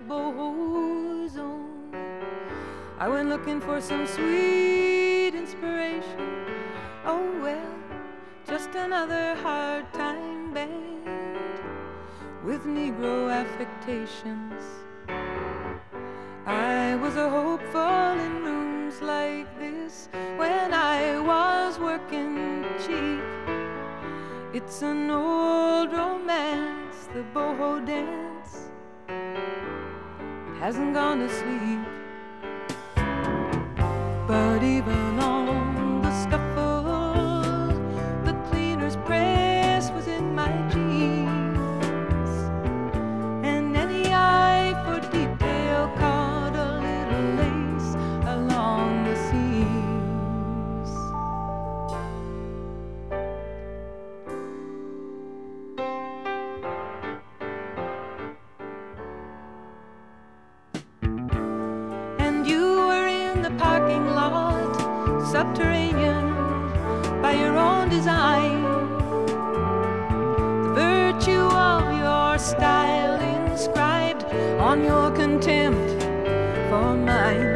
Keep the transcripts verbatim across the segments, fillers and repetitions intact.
boho zone. I went looking for some sweet inspiration. Oh well, just another hard time band with Negro affectations. I was a hopeful in rooms like this when I was working cheap. It's an old romance, the boho dance. It hasn't gone to sleep. But even on the scuffle, the cleaner's press was in my jeans, and any eye for detail caught a little lace along the seams. And you were in the parking lot, subterranean by your own design. The virtue of your style inscribed on your contempt for mine.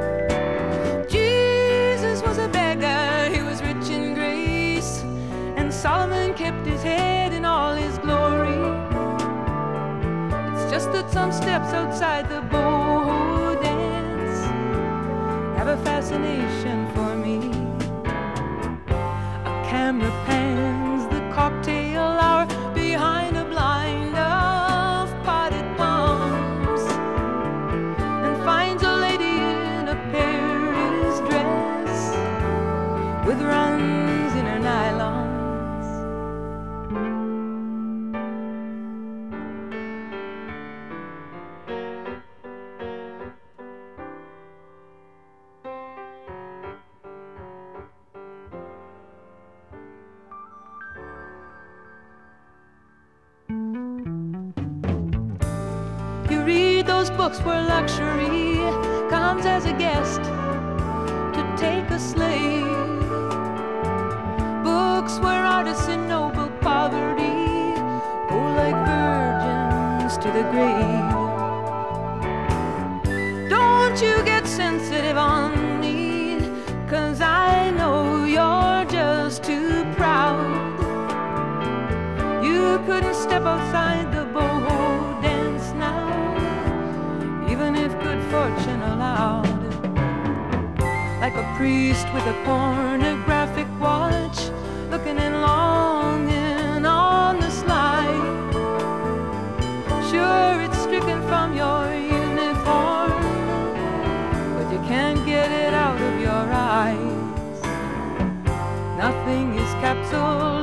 Jesus was a beggar, he was rich in grace, and Solomon kept his head in all his glory. It's just that some steps outside the boho dance have a fascination for me. A camera pans the cocktail hour behind a blind of potted palms, and finds a lady in a Paris dress with runs in her nylons. You read those books where luxury comes as a guest to take a slave, books where artists in noble poverty go like virgins to the grave. Don't you get sensitive on me, 'cause I know you're just too proud. You couldn't step outside the boho dance now, even if good fortune allowed. Like a priest with a pornographic watch, looking and longing on the slide. Sure, it's stricken from your uniform, but you can't get it out of your eyes. Nothing is capsule